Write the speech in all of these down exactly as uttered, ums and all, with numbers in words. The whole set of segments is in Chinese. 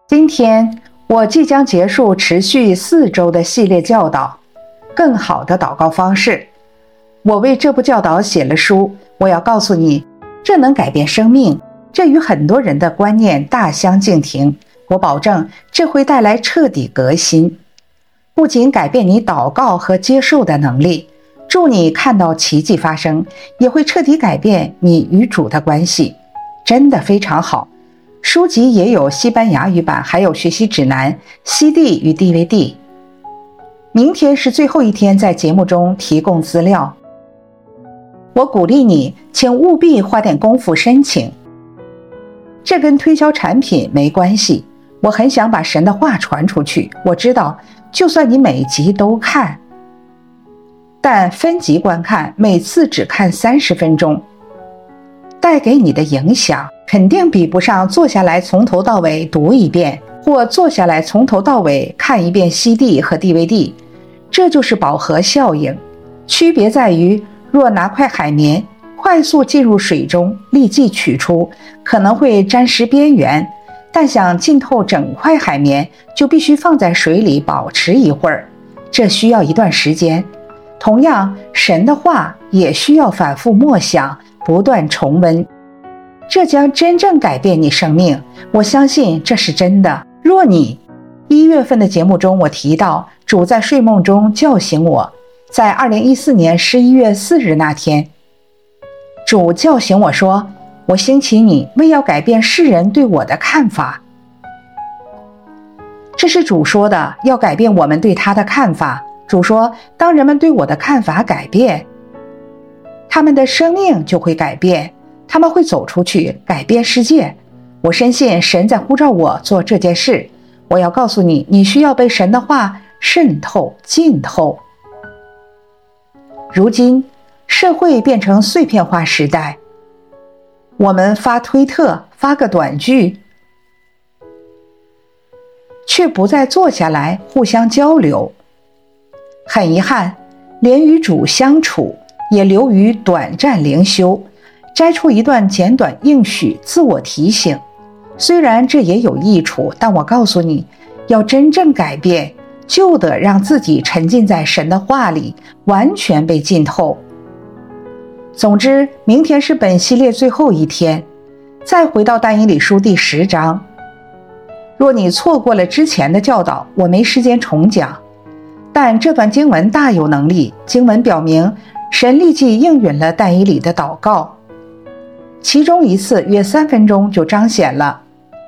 今天我即将结束持续四周的系列教导，更好的祷告方式。我为这部教导写了书，我要告诉你，这能改变生命，这与很多人的观念大相径庭。我保证，这会带来彻底革新，不仅改变你祷告和接受的能力，助你看到奇迹发生，也会彻底改变你与主的关系。真的非常好。书籍也有西班牙语版，还有学习指南、C D 与 D V D。 明天是最后一天在节目中提供资料，我鼓励你，请务必花点功夫申请。这跟推销产品没关系，我很想把神的话传出去。我知道，就算你每集都看，但分集观看，每次只看三十分钟，带给你的影响肯定比不上坐下来从头到尾读一遍，或坐下来从头到尾看一遍 C D 和 D V D。 这就是饱和效应，区别在于，若拿块海绵快速进入水中，立即取出，可能会沾湿边缘，但想浸透整块海绵，就必须放在水里保持一会儿，这需要一段时间。同样，神的话也需要反复默想，不断重温，这将真正改变你生命。我相信这是真的。若你一月份的节目中，我提到主在睡梦中叫醒我，在二零一四年十一月四日那天，主叫醒我说，我兴起你，为要改变世人对我的看法。这是主说的，要改变我们对他的看法。主说，当人们对我的看法改变，他们的生命就会改变，他们会走出去，改变世界。我深信神在呼召我做这件事。我要告诉你，你需要被神的话渗透、浸透。如今社会变成碎片化时代，我们发推特，发个短句，却不再坐下来互相交流。很遗憾，连与主相处也流于短暂灵修，摘出一段简短应许，自我提醒。虽然这也有益处，但我告诉你，要真正改变，就得让自己沉浸在神的话里，完全被浸透。总之，明天是本系列最后一天，再回到但以理书第十章。若你错过了之前的教导，我没时间重讲，但这段经文大有能力。经文表明，神立即应允了但以理的祷告，其中一次约三分钟就彰显了，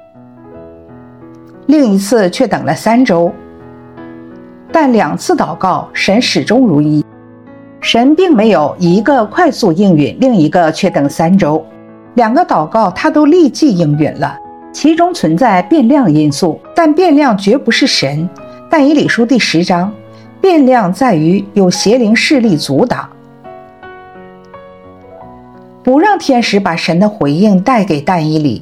另一次却等了三周。但两次祷告，神始终如一，神并没有一个快速应允，另一个却等三周。两个祷告他都立即应允了，其中存在变量因素，但变量绝不是神。但以理书第十章，变量在于有邪灵势力阻挡，不让天使把神的回应带给但以理。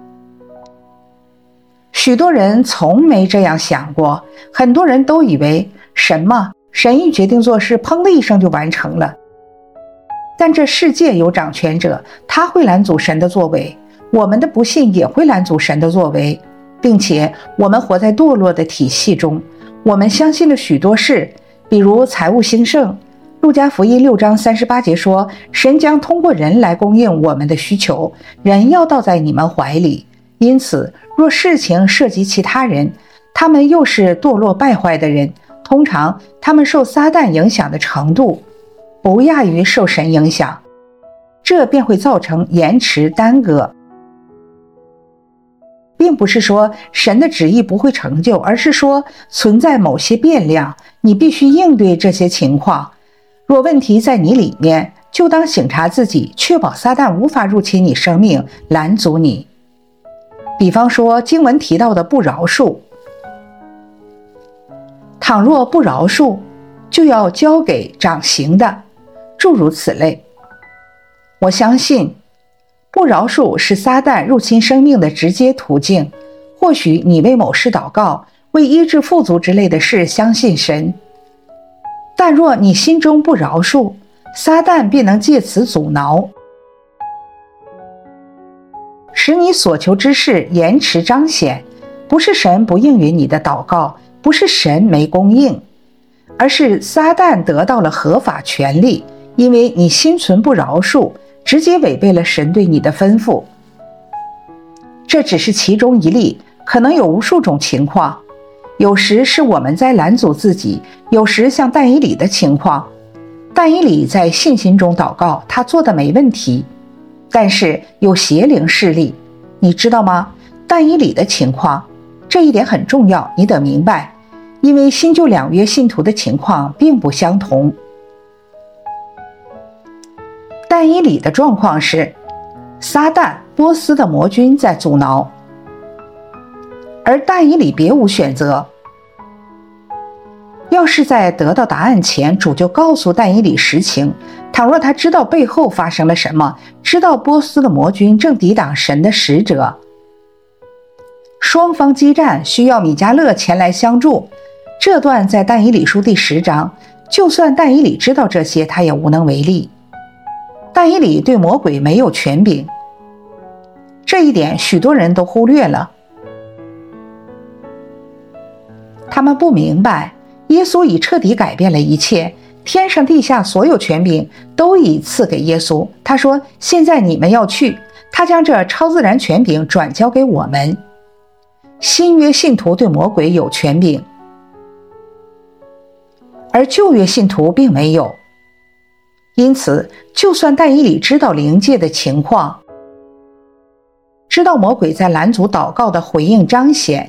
许多人从没这样想过，很多人都以为神嘛，神一决定做事，砰的一声就完成了。但这世界有掌权者，他会拦阻神的作为，我们的不信也会拦阻神的作为，并且我们活在堕落的体系中，我们相信了许多事，比如财务兴盛。路加福音六章三十八节说，神将通过人来供应我们的需求，人要倒在你们怀里。因此，若事情涉及其他人，他们又是堕落败坏的人，通常他们受撒旦影响的程度不亚于受神影响，这便会造成延迟耽搁。并不是说神的旨意不会成就，而是说存在某些变量，你必须应对这些情况。若问题在你里面，就当省察自己，确保撒旦无法入侵你生命，拦阻你。比方说经文提到的不饶恕，倘若不饶恕，就要交给掌刑的，诸如此类。我相信不饶恕是撒旦入侵生命的直接途径。或许你为某事祷告，为医治富足之类的事相信神，但若你心中不饶恕，撒旦便能借此阻挠，使你所求之事延迟彰显， 不是神不应允你的祷告，不是神没供应，而是撒旦得到了合法权利，因为你心存不饶恕，直接违背了神对你的吩咐。这只是其中一例，可能有无数种情况，有时是我们在拦阻自己，有时像但以理的情况。但以理在信心中祷告，他做的没问题，但是有邪灵势力，你知道吗？但以理的情况，这一点很重要，你得明白，因为新旧两约信徒的情况并不相同。但以理的状况是，撒旦波斯的魔君在阻挠，而但以理别无选择。要是在得到答案前，主就告诉但以理实情，倘若他知道背后发生了什么，知道波斯的魔军正抵挡神的使者，双方激战需要米迦勒前来相助，这段在但以理书第十章，就算但以理知道这些，他也无能为力。但以理对魔鬼没有权柄，这一点许多人都忽略了。他们不明白耶稣已彻底改变了一切，天上地下所有权柄都已赐给耶稣。他说，现在你们要去，他将这超自然权柄转交给我们。新约信徒对魔鬼有权柄，而旧约信徒并没有。因此就算但以理知道灵界的情况，知道魔鬼在拦阻祷告的回应彰显，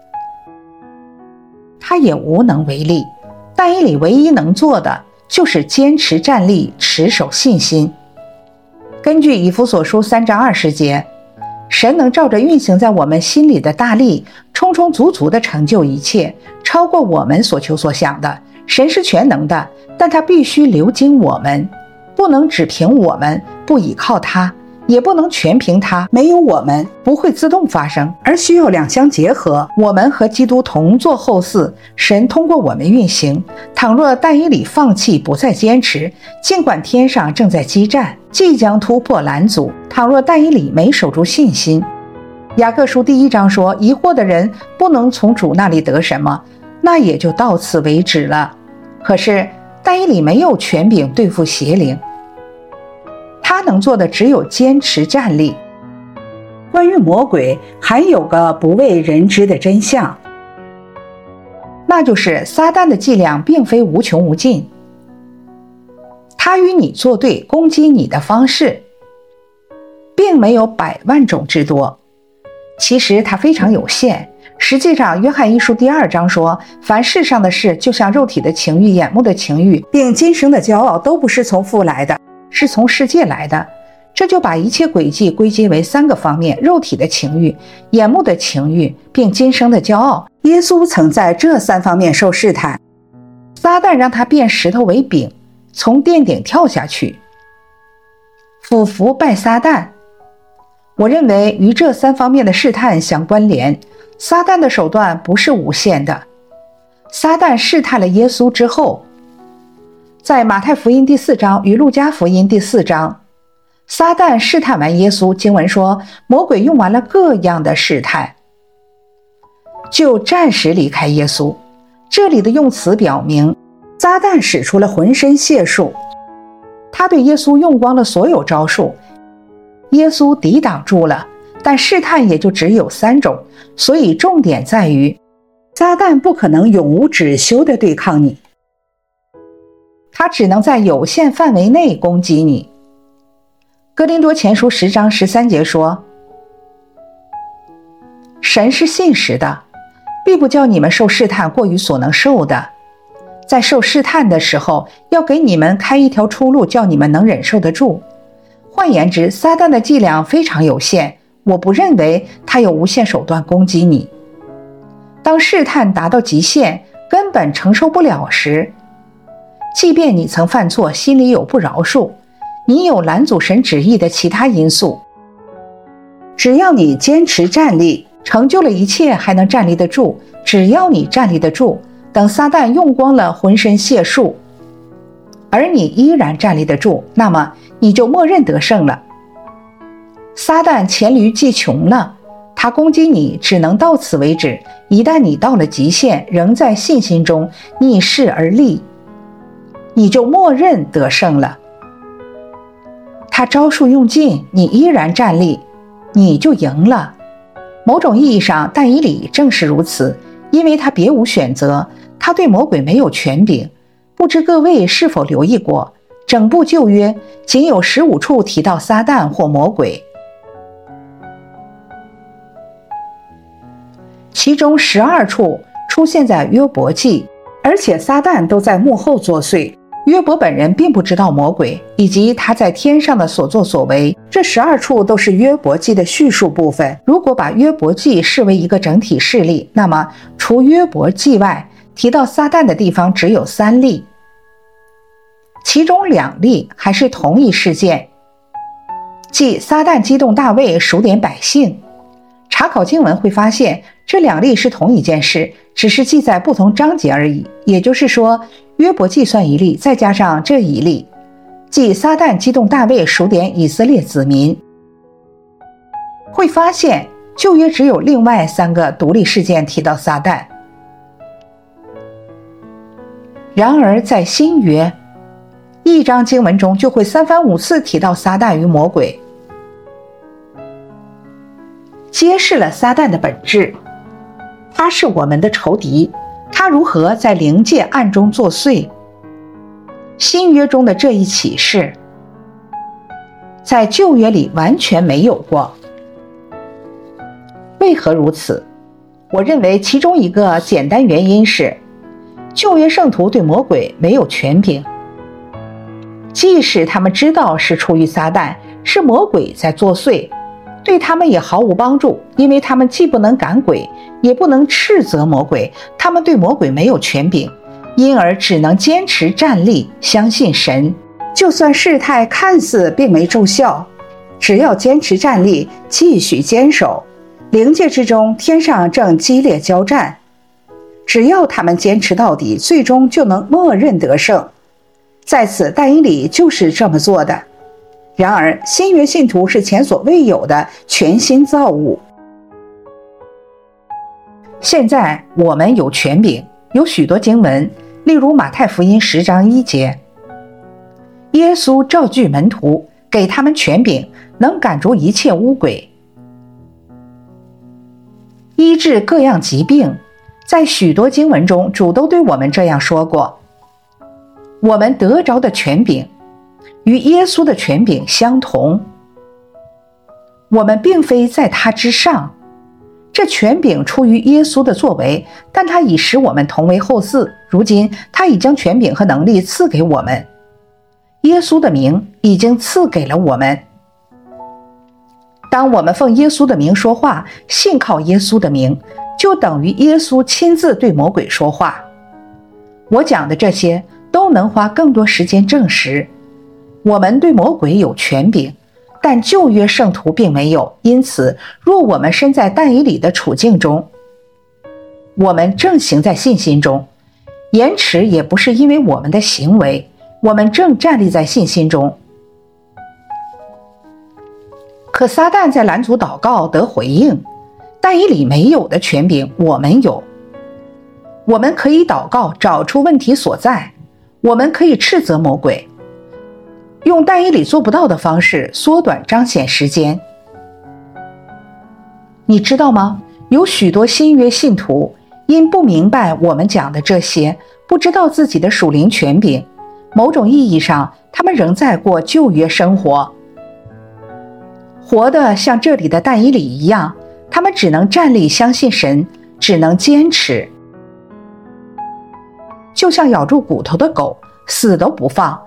他也无能为力。但以理唯一能做的就是坚持站立，持守信心。根据以弗所书三章二十节，神能照着运行在我们心里的大力，充充足足地成就一切，超过我们所求所想的。神是全能的，但他必须流经我们，不能只凭我们，不倚靠他，也不能全凭他，没有我们不会自动发生，而需要两相结合。我们和基督同作后嗣，神通过我们运行。倘若但以理放弃，不再坚持，尽管天上正在激战，即将突破拦阻，倘若但以理没守住信心，雅各书第一章说，疑惑的人不能从主那里得什么，那也就到此为止了。可是但以理没有权柄对付邪灵，他能做的只有坚持站立。关于魔鬼，还有个不为人知的真相，那就是撒旦的伎俩并非无穷无尽，他与你作对，攻击你的方式并没有百万种之多，其实它非常有限。实际上约翰一书第二章说，凡世上的事，就像肉体的情欲、眼目的情欲，并今生的骄傲，都不是从父来的，是从世界来的。这就把一切诡计归结为三个方面：肉体的情欲、眼目的情欲，并今生的骄傲。耶稣曾在这三方面受试探，撒旦让他变石头为饼，从殿顶跳下去，俯伏拜撒旦。我认为与这三方面的试探相关联，撒旦的手段不是无限的。撒旦试探了耶稣之后，在马太福音第四章与路加福音第四章，撒旦试探完耶稣，经文说魔鬼用完了各样的试探，就暂时离开耶稣。这里的用词表明，撒旦使出了浑身解数，他对耶稣用光了所有招数，耶稣抵挡住了，但试探也就只有三种。所以重点在于，撒旦不可能永无止休地对抗你，他只能在有限范围内攻击你。哥林多前书十章十三节说，神是信实的，必不叫你们受试探过于所能受的，在受试探的时候，要给你们开一条出路，叫你们能忍受得住。换言之，撒旦的伎俩非常有限，我不认为他有无限手段攻击你。当试探达到极限，根本承受不了时，即便你曾犯错，心里有不饶恕，你有拦阻神旨意的其他因素，只要你坚持站立，成就了一切还能站立得住。只要你站立得住，等撒旦用光了浑身解数，而你依然站立得住，那么你就默认得胜了。撒旦黔驴技穷了， 他攻击你只能到此为止，一旦你到了极限，仍在信心中逆势而立，你就默认得胜了。他招数用尽，你依然站立，你就赢了。某种意义上，但以理正是如此，因为他别无选择，他对魔鬼没有权柄。不知各位是否留意过，整部旧约仅有十五处提到撒旦或魔鬼，其中十二处出现在约伯记，而且撒旦都在幕后作祟。约伯本人并不知道魔鬼以及他在天上的所作所为，这十二处都是约伯记的叙述部分。如果把约伯记视为一个整体事例，那么除约伯记外，提到撒旦的地方只有三例，其中两例还是同一事件，即撒旦激动大卫数点百姓。查考经文会发现，这两例是同一件事，只是记在不同章节而已。也就是说，约伯记算一例，再加上这一例，即撒旦激动大卫数点以色列子民。会发现旧约只有另外三个独立事件提到撒旦。然而在新约，一章经文中就会三番五次提到撒旦与魔鬼，揭示了撒旦的本质。他是我们的仇敌，他如何在灵界暗中作祟。新约中的这一启示在旧约里完全没有过。为何如此？我认为其中一个简单原因是，旧约圣徒对魔鬼没有权柄，即使他们知道是出于撒旦，是魔鬼在作祟，对他们也毫无帮助，因为他们既不能赶鬼，也不能斥责魔鬼，他们对魔鬼没有权柄，因而只能坚持站立，相信神。就算事态看似并没奏效，只要坚持站立，继续坚守，灵界之中天上正激烈交战，只要他们坚持到底，最终就能默认得胜。在此但以理就是这么做的。然而新约信徒是前所未有的全新造物。现在我们有权柄，有许多经文，例如马太福音十章一节，耶稣召聚门徒，给他们权柄，能赶逐一切污鬼，医治各样疾病。在许多经文中，主都对我们这样说过。我们得着的权柄与耶稣的权柄相同，我们并非在他之上。这权柄出于耶稣的作为，但他已使我们同为后嗣。如今他已将权柄和能力赐给我们，耶稣的名已经赐给了我们。当我们奉耶稣的名说话，信靠耶稣的名，就等于耶稣亲自对魔鬼说话。我讲的这些都能花更多时间证实，我们对魔鬼有权柄，但旧约圣徒并没有。因此，若我们身在但以理的处境中，我们正行在信心中，延迟也不是因为我们的行为，我们正站立在信心中。可撒旦在拦阻祷告得回应，但以理没有的权柄我们有。我们可以祷告找出问题所在，我们可以斥责魔鬼，用但以理做不到的方式缩短彰显时间。你知道吗？有许多新约信徒因不明白我们讲的这些，不知道自己的属灵权柄，某种意义上他们仍在过旧约生活，活得像这里的但以理一样。他们只能站立相信神，只能坚持，就像咬住骨头的狗，死都不放。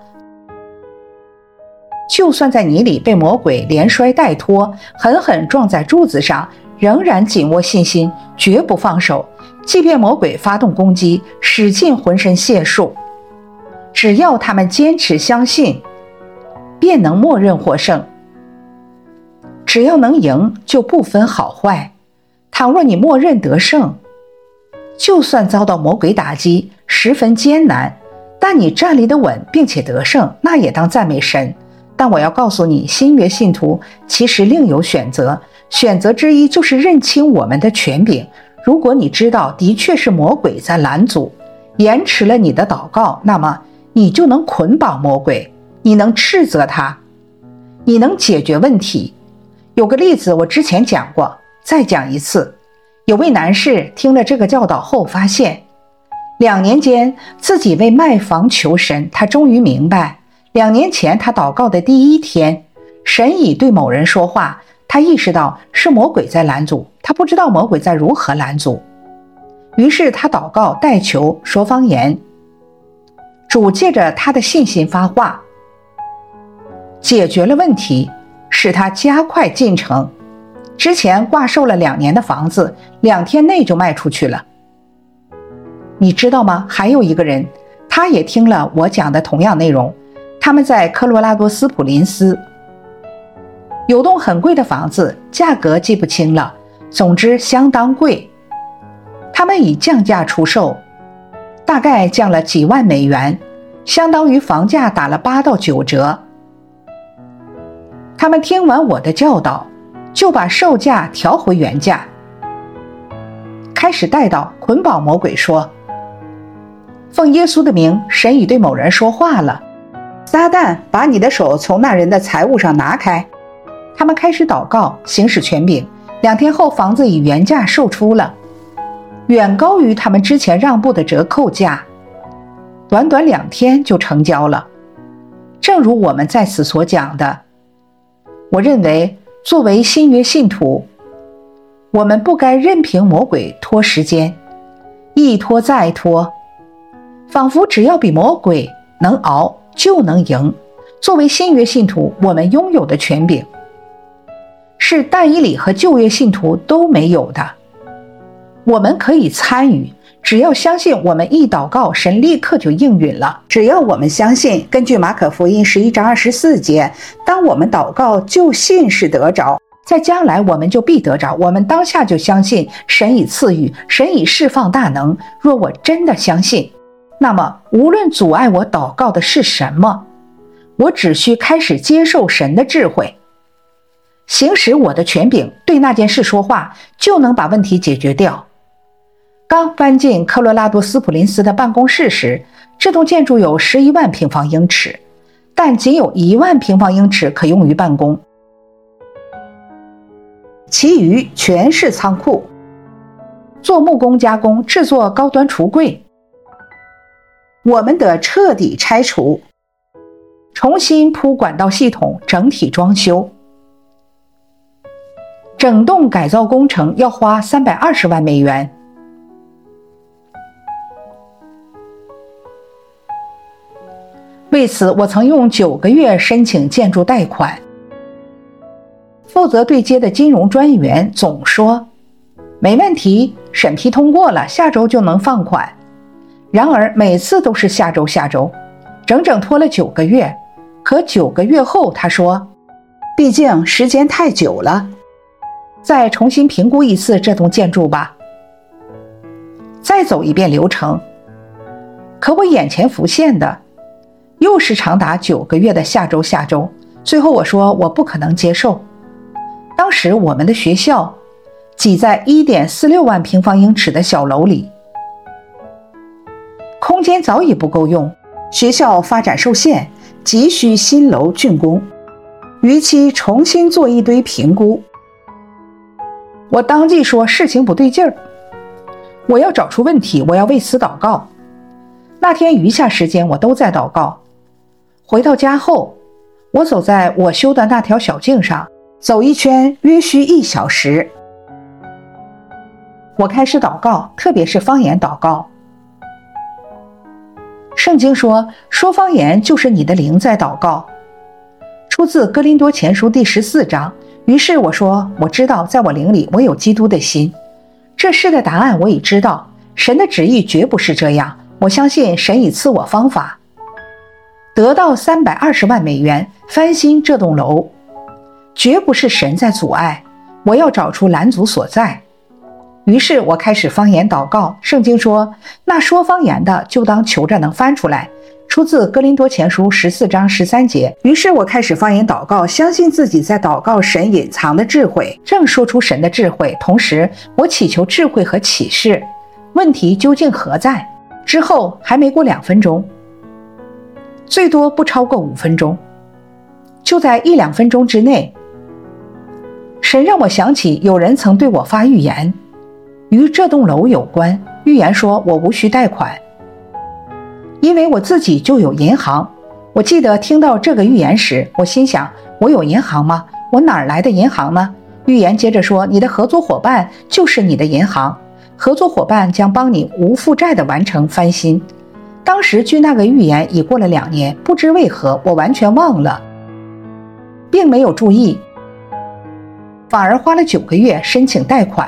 就算在泥里被魔鬼连摔带拖，狠狠撞在柱子上，仍然紧握信心，绝不放手。即便魔鬼发动攻击，使尽浑身解数，只要他们坚持相信，便能默认获胜。只要能赢，就不分好坏。倘若你默认得胜，就算遭到魔鬼打击，十分艰难，但你站立得稳并且得胜，那也当赞美神。 但我要告诉你，新约信徒其实另有选择，选择之一就是认清我们的权柄。如果你知道的确是魔鬼在拦阻，延迟了你的祷告，那么你就能捆绑魔鬼，你能斥责他，你能解决问题。有个例子我之前讲过，再讲一次。有位男士听了这个教导后发现，两年间自己为卖房求神，他终于明白，两年前他祷告的第一天，神已对某人说话，他意识到是魔鬼在拦阻，他不知道魔鬼在如何拦阻。于是他祷告代求说方言，主借着他的信心发话，解决了问题，使他加快进程。之前挂售了两年的房子，两天内就卖出去了。你知道吗？还有一个人，他也听了我讲的同样内容，他们在科罗拉多斯普林斯，有栋很贵的房子，价格记不清了，总之相当贵。他们以降价出售，大概降了几万美元，相当于房价打了八到九折。他们听完我的教导，就把售价调回原价，开始带祷捆绑魔鬼，说：奉耶稣的名，神已对某人说话了，撒旦，把你的手从那人的财物上拿开。他们开始祷告，行使权柄。两天后，房子以原价售出了，远高于他们之前让步的折扣价，短短两天就成交了。正如我们在此所讲的，我认为作为新约信徒，我们不该任凭魔鬼拖时间，一拖再拖，仿佛只要比魔鬼能熬就能赢。作为新约信徒，我们拥有的权柄是但以理和旧约信徒都没有的。我们可以参与，只要相信我们一祷告，神立刻就应允了。只要我们相信，根据马可福音十一章二十四节，当我们祷告就信是得着，在将来我们就必得着。我们当下就相信神已赐予，神已释放大能。若我真的相信，那么无论阻碍我祷告的是什么，我只需开始接受神的智慧，行使我的权柄，对那件事说话，就能把问题解决掉。刚搬进科罗拉多斯普林斯的办公室时，这栋建筑有十一万平方英尺，但仅有一万平方英尺可用于办公，其余全是仓库，做木工加工，制作高端橱柜。我们得彻底拆除，重新铺管道系统，整体装修。整栋改造工程要花三百二十万美元。为此，我曾用九个月申请建筑贷款。负责对接的金融专员总说没问题，审批通过了，下周就能放款。然而每次都是下周下周，整整拖了九个月。可九个月后他说，毕竟时间太久了，再重新评估一次这栋建筑吧，再走一遍流程。可我眼前浮现的又是长达九个月的下周下周。最后我说我不可能接受。当时我们的学校挤在 一点四六万平方英尺的小楼里，空间早已不够用，学校发展受限，急需新楼竣工，逾期重新做一堆评估。我当即说事情不对劲儿，我要找出问题，我要为此祷告。那天余下时间我都在祷告。回到家后，我走在我修的那条小径上，走一圈约需一小时。我开始祷告，特别是方言祷告。圣经说，说方言就是你的灵在祷告，出自哥林多前书第十四章。于是我说，我知道在我灵里我有基督的心。这事的答案我已知道，神的旨意绝不是这样。我相信神已赐我方法，得到三百二十万美元翻新这栋楼，绝不是神在阻碍，我要找出拦阻所在。于是我开始方言祷告。圣经说，那说方言的就当求着能翻出来， 出自哥林多前书十四章十三节。于是我开始方言祷告，相信自己在祷告神隐藏的智慧，正说出神的智慧，同时我祈求智慧和启示，问题究竟何在？之后还没过两分钟，最多不超过五分钟，就在一两分钟之内，神让我想起有人曾对我发预言，与这栋楼有关。预言说我无需贷款，因为我自己就有银行。我记得听到这个预言时，我心想，我有银行吗？我哪儿来的银行呢？预言接着说，你的合作伙伴就是你的银行，合作伙伴将帮你无负债地完成翻新。当时距那个预言已过了两年，不知为何我完全忘了，并没有注意，反而花了九个月申请贷款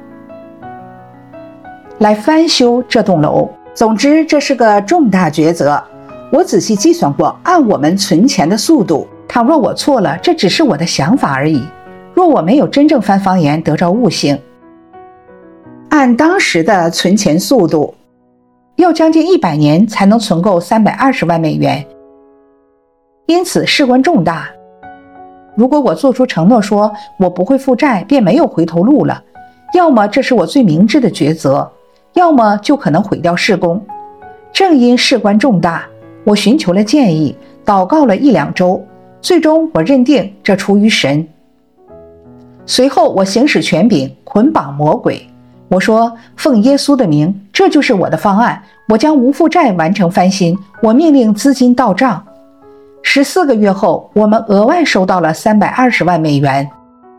来翻修这栋楼。总之，这是个重大抉择。我仔细计算过，按我们存钱的速度，倘若我错了，这只是我的想法而已。若我没有真正翻方言得着悟性，按当时的存钱速度，要将近一百年才能存够三百二十万美元。因此事关重大。如果我做出承诺说我不会负债，便没有回头路了。要么这是我最明智的抉择，要么就可能毁掉事工。正因事关重大，我寻求了建议，祷告了一两周，最终我认定这出于神。随后我行使权柄，捆绑魔鬼。我说，奉耶稣的名，这就是我的方案，我将无负债完成翻新，我命令资金到账。十四个月后，我们额外收到了三百二十万美元。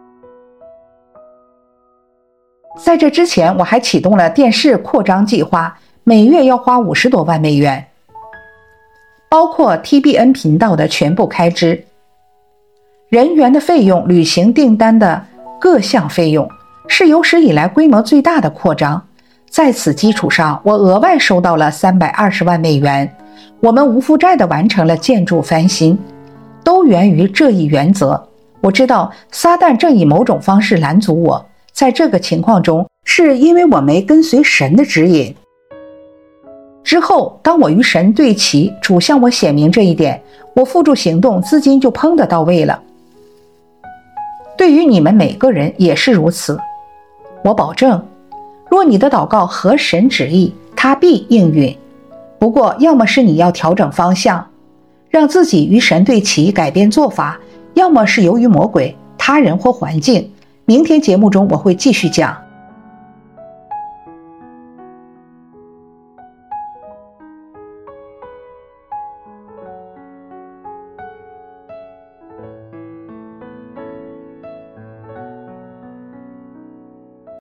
在这之前，我还启动了电视扩张计划，每月要花五十多万美元，包括 T B N 频道的全部开支、人员的费用、履行订单的各项费用，是有史以来规模最大的扩张。在此基础上，我额外收到了三百二十万美元，我们无负债地完成了建筑翻新，都源于这一原则。我知道撒旦正以某种方式拦阻我，在这个情况中，是因为我没跟随神的指引。之后，当我与神对齐，主向我显明这一点，我付诸行动，资金就砰的到位了。对于你们每个人也是如此。我保证，若你的祷告合神旨意，他必应允。不过，要么是你要调整方向，让自己与神对齐，改变做法，要么是由于魔鬼、他人或环境。明天节目中我会继续讲。